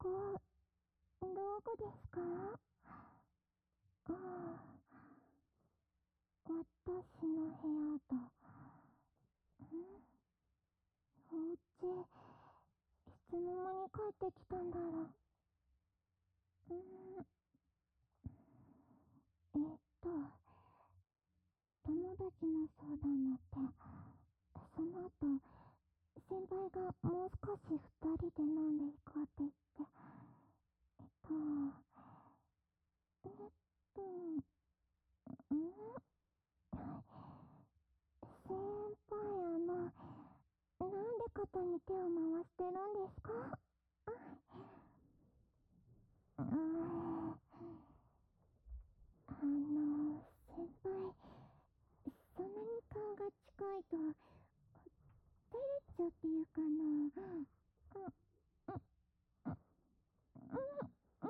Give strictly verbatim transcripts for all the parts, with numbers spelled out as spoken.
こ、どこですか？ああ、私の部屋だ。ん？お家、いつの間に帰ってきたんだろう。んえっと、友達の相談乗って、その後、先輩がもう少し二人で飲んでいこうって言って、えっと、えっと、ん先輩、あの、なんで肩に手を回してるんですか？うーん、あの、先輩、そんなに顔が近いと、照れちゃうっていうかな。うん、うん、うん、うん、うん、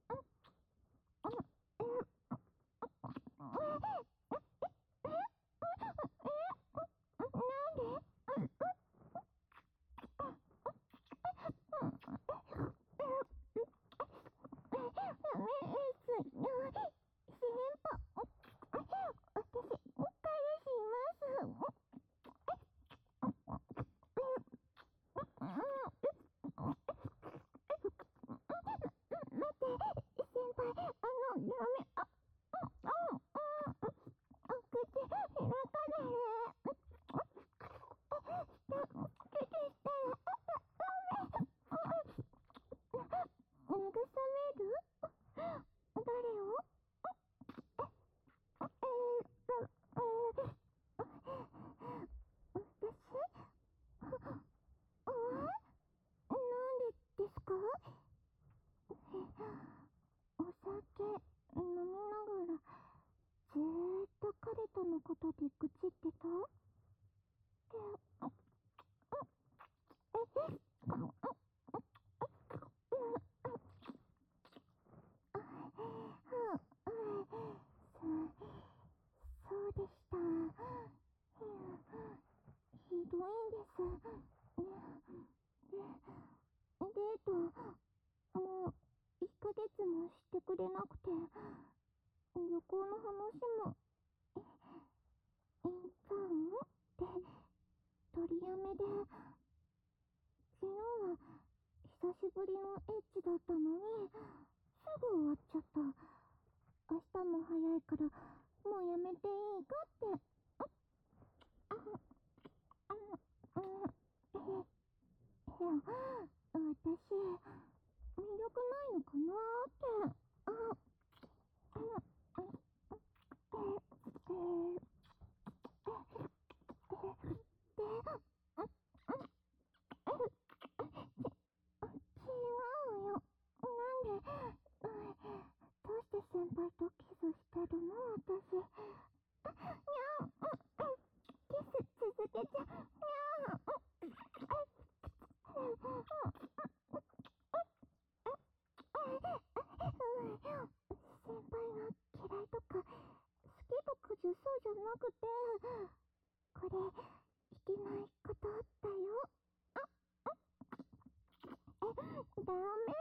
お酒飲みながらずーっと彼とのことで愚痴ってた？そうでした。ひどいんです。で、デート、もういっかげつもしてくれなくて、旅行の話も、インターンで取りやめで、昨日は久しぶりのエッチだったのに、すぐ終わっちゃった。明日も早いから、もうやめていいかって。あ、あ、あ、え、いや、私、魅力ないのかなーって。あ、あ、あ、え、え、違うよ。なんで、どうして先輩とキスしてるの私。にゃん、キス続けちゃ、にゃん。先輩が嫌いとか、好きとかじゃそうじゃなくて、これ、いけないことだよ。え、ダメ。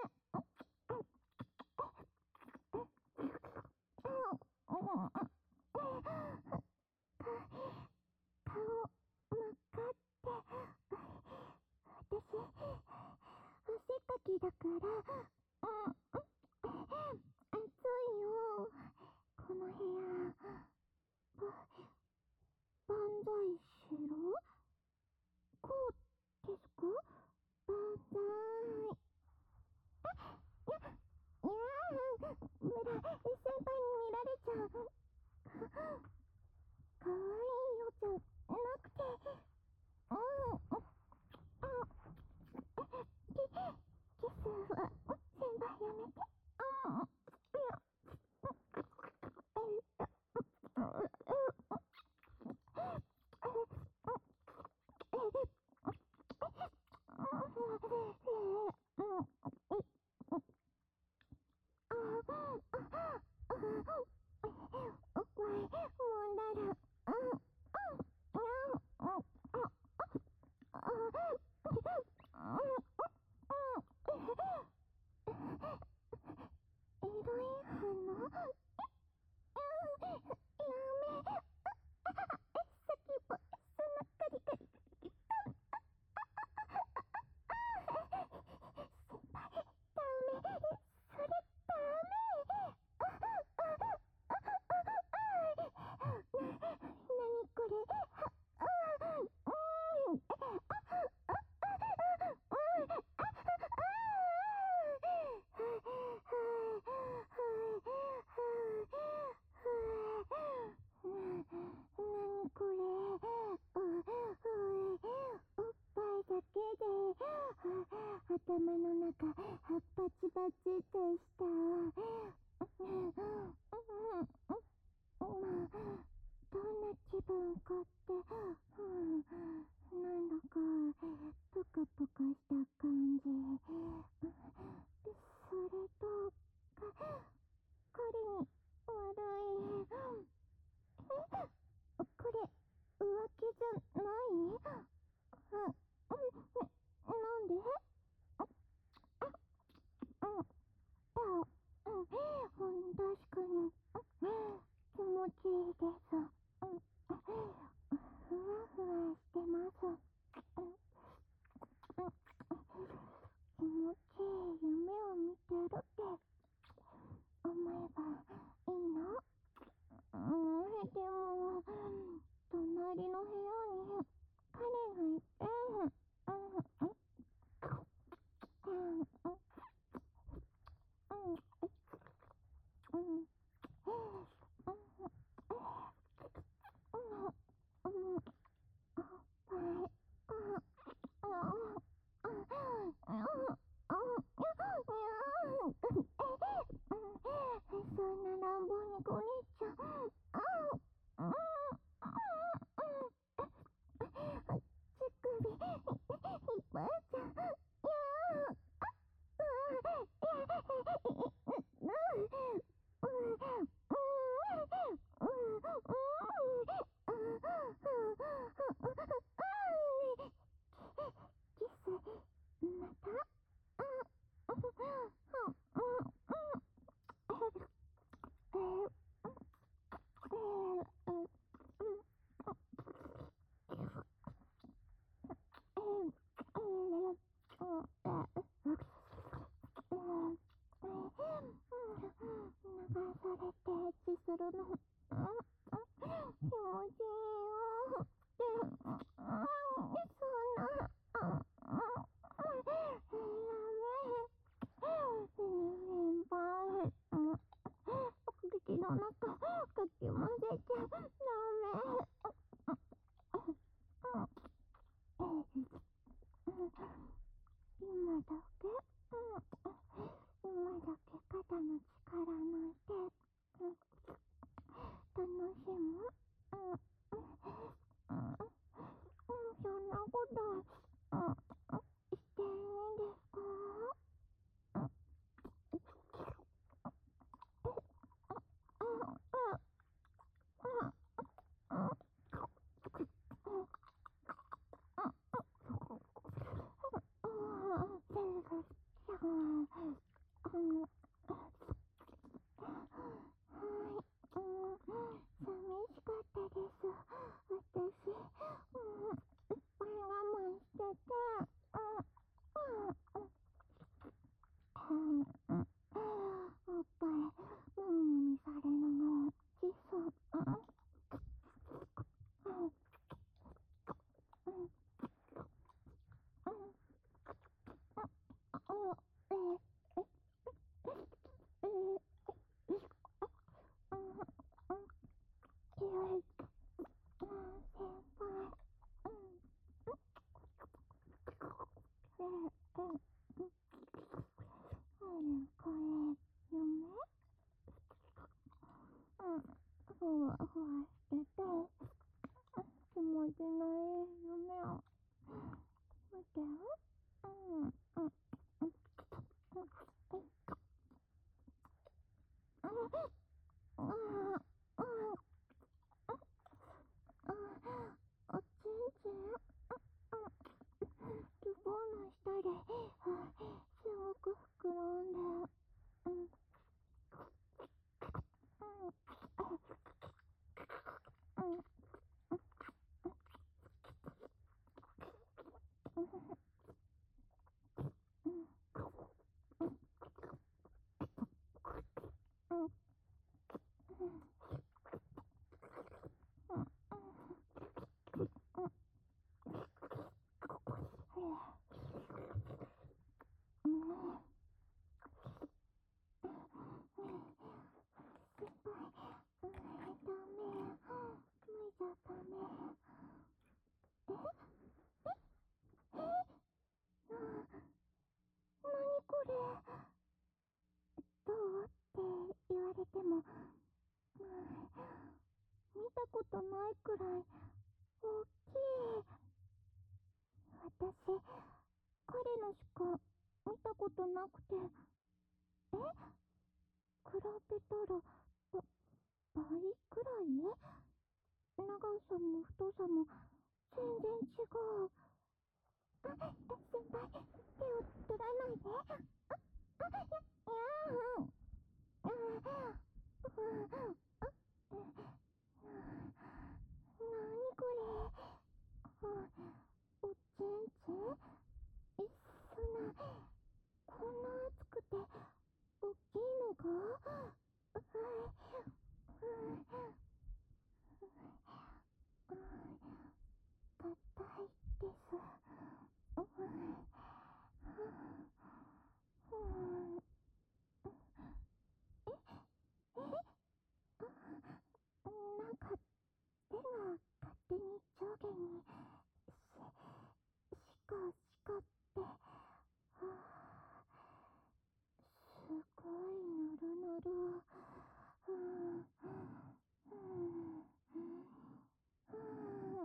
顔、真っ赤って。私、汗かきだから、うん、暑いよ。この部屋、ば、万歳しろ？こうですか？万歳。いや、いやー、むら、先輩に見られちゃう。かわいいよじゃなくて、うん、あ、キ、キスは、先輩やめて。うん、いや、えっと、う、う、 した。今、どんな気分かって、うん、なんだか、ぷかぷかした感じ。それと、か、彼に悪い。え、これ、浮気じゃない？うん、うん、なんで？うん、うん、確かに、気持ちいいです。うん、ふわふわしてます。うん、気持ちいい夢を見てるって思えばいいの？うん、でも、隣の部屋に彼がいて、うん、うん、うん、うん、うん、うん、そんな乱暴にこねちゃう。うん、うん、乳首、いっぱいちゃう。いやー、うん、うん、キス、また？流されてエッチするの、うん、気持ちいいよ。で、うん、そんな、うん、うん、先輩、うん、口の中かき混ぜちゃダメ。今だけ、うん、今だけ肩の力抜いて、うん、 しても、うん、見たことないくらい大きい。私、彼のしか見たことなくて、え、比べたら、ば、倍くらい？長さも太さも全然違う。あ、先輩、手を取らないで。あ、あ、や、やーん。あ、あ、あ、なにこれ。あ、おちんちん？え、そんな、こんな熱くて、大きいのか？はい、うん、うん、硬いです。うん、うん、え、え、あ、なんか手が勝手に上下にし、しかしかって、はあ、すごいぬるぬる。うん、うん、うん、うん、うん、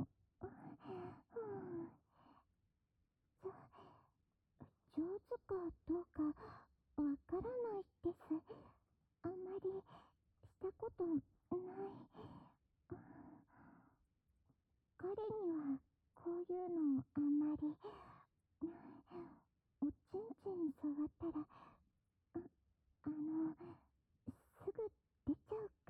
じょ、上手かどうかわからないです。あんまりしたことない。彼にはこういうのあんまり、おちんちん触ったら、あ、あの、すぐ出ちゃうから、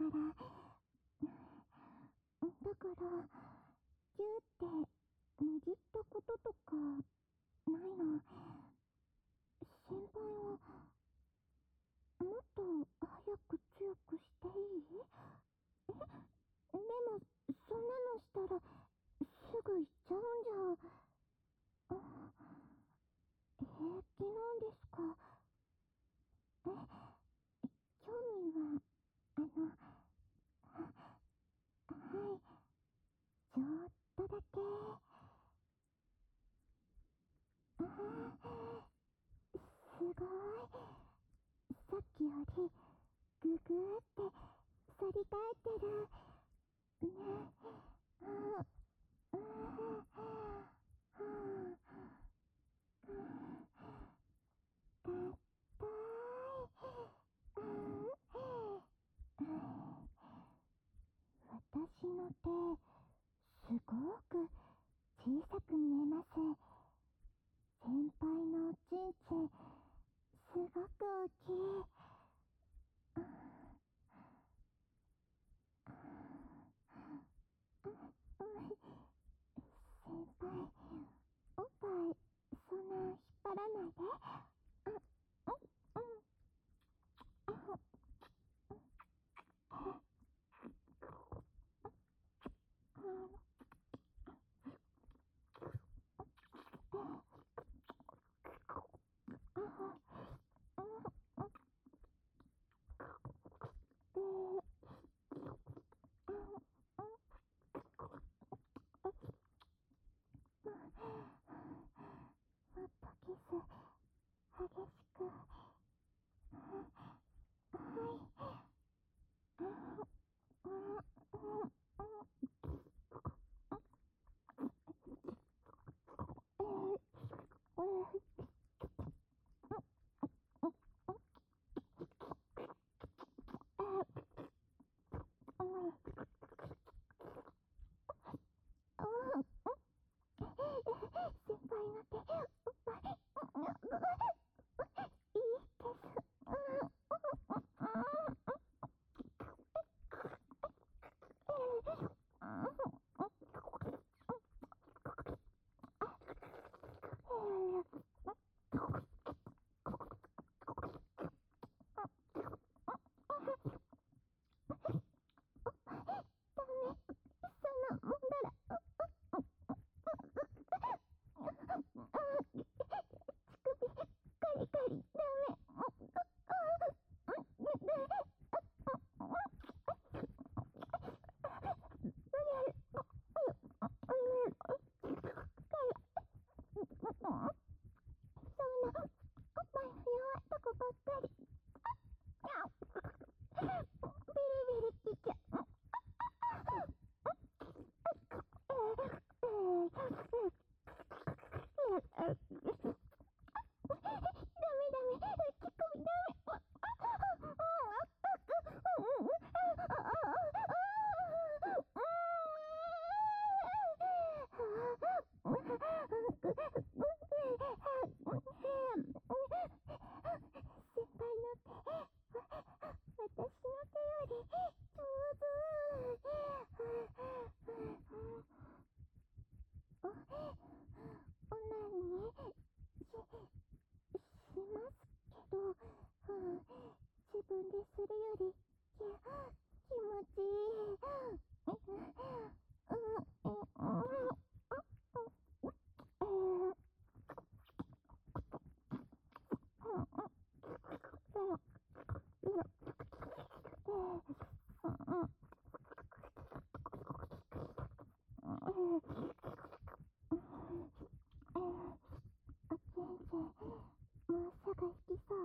だから、ギューって握ったこととかないの。先輩は、もっと早く強くしていい？え、でも、そんなのしたら、すぐ行っちゃうんじゃ。あ、平気なんですか？え、興味は、あの、は、はい、ちょっとだけ。ああ、すごい。さっきより、ぐぐーって反り返ってる。ね。あ、うん、はあ、うん、硬い。うん、私の手、すごく小さく見えます。先輩のおちんちん、すごく大きい。うん、うん、先輩、おっぱい、そんな引っ張らないで。うん、うん、うん、 れするよりき気持ちいい。もうすぐ引きそう？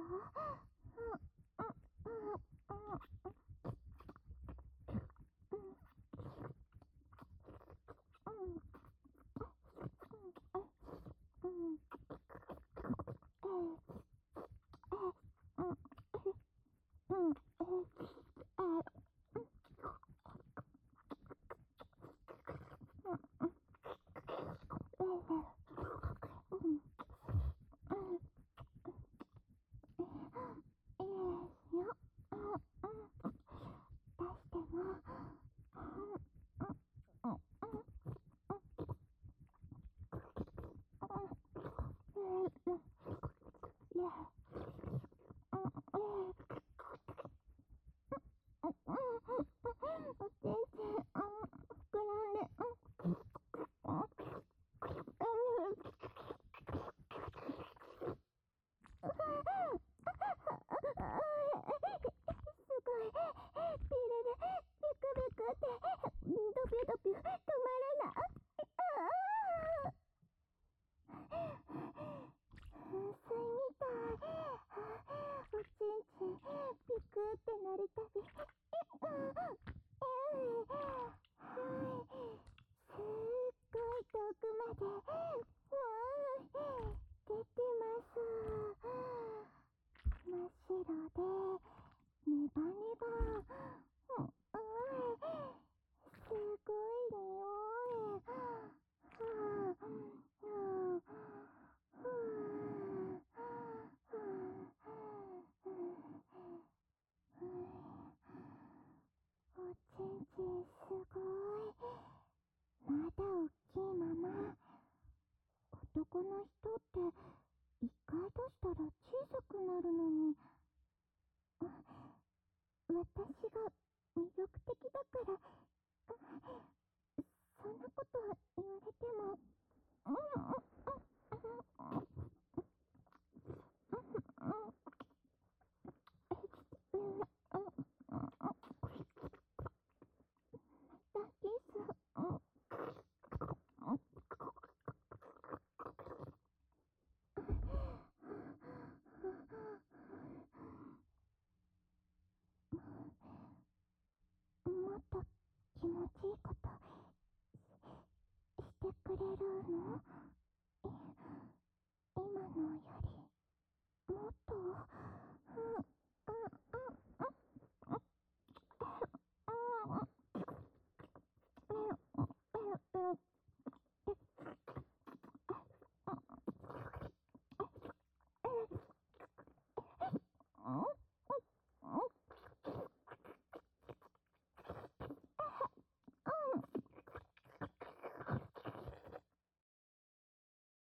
男の人って一回出したら小さくなるのに、私が魅力的だから、そんなこと言われても、だキス。もっと気持ちいいことしてくれるの？今のよりもっと、